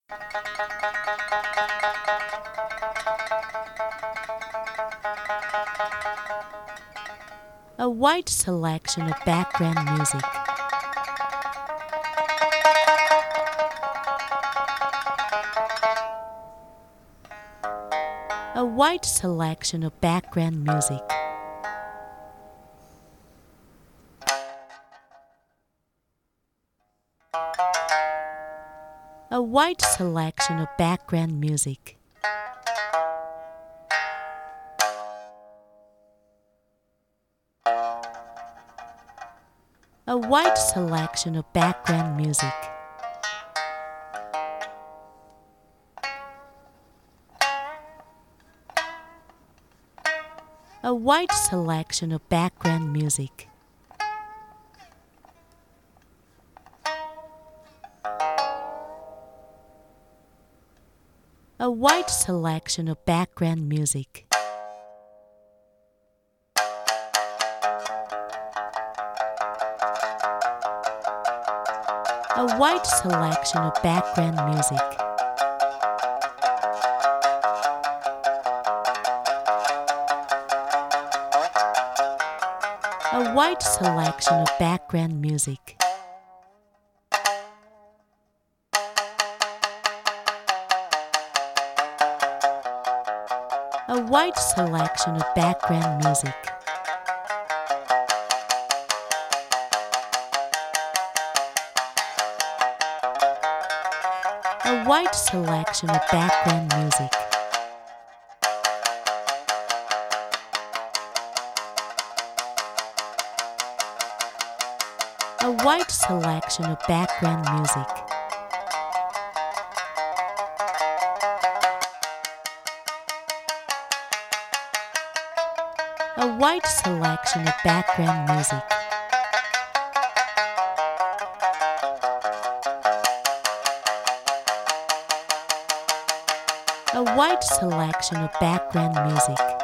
A wide selection of background music. A wide selection of background music. A wide selection of background music. A wide selection of background music. A wide selection of background music. A wide selection of background music. A wide selection of background music. A wide selection of background music. A wide selection of background music. A wide selection of background music. A wide selection of background music. A wide selection of background music. A wide selection of background music.